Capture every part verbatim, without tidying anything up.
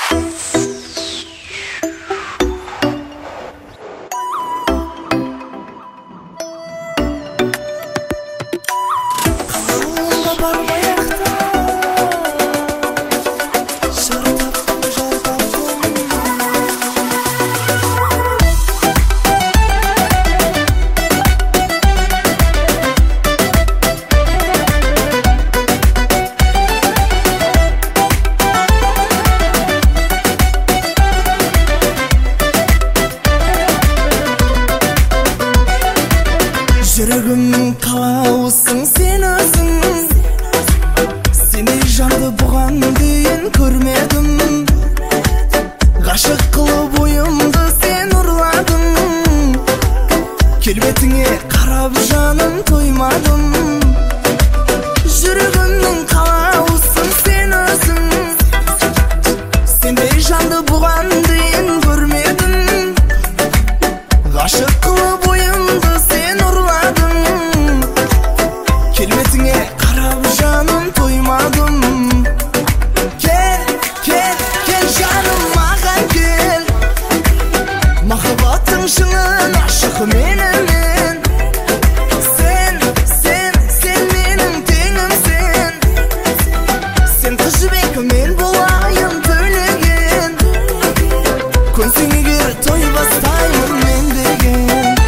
Жүрегім қалаусың сен өзің, сені жанды бұған дейін көрмедім. Ғашық қылып ойымды сен ұрладың, келбетіңе қарап жаным тоймадым. Жүрегімнің қалаусың сен өзің, сендей жанды бұған дейін көрмедім. Ғашық қылып ойымды сен ұрладың, келбетіңе қарап жаным тоймадым. Кел, кел, кел жаным маған кел, махаббаттың шыңын ашық менімен. Сен, сен, сен менің теңімсің, сен қыз жібек мен болайын төлеген. Көнсең егер той бастаймын мен деген.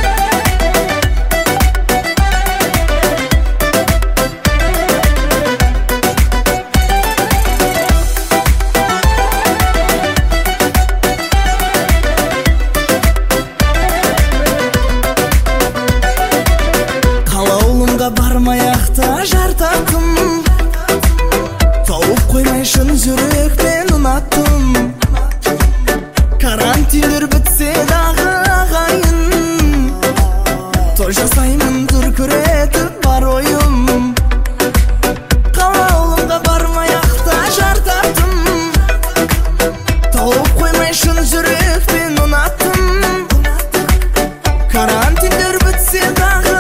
Бармай-ақта жар таптым, тауып қоймай шын жүрекпен ұнаттым. Карантиндер бітсе дағы ағайын, той жасаймын дүркіретіп бар ойым. Қала ауылымға бармай-ақта жар таптым, тауып қоймай шын жүрекпен ұнаттым. Карантиндер бітсе дағы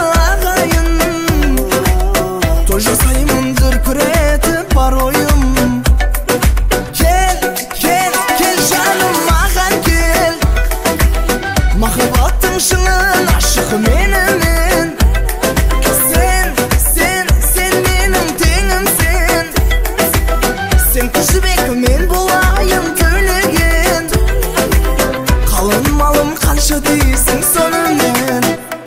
жасаймын дүркіретіп бар ойым. Кел, кел, кел жаным маған кел, махаббаттың шыңын ашық менімен. Сен, сен, сен менің теңімсің, сен қыз жібек мен болайын төлеген. Қалың малым қанша дейсің сонымен.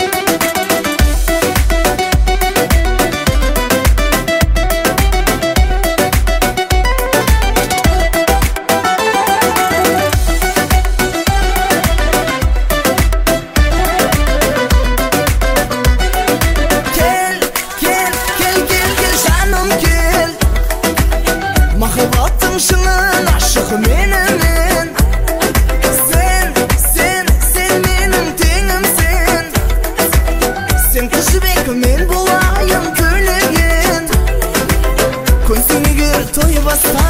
Махаббаттың шыңын ашық менімен. Сен, сен, сен менің теңімсің, сен қыз жібек мен болайын төлеген. Көнсең егер той баста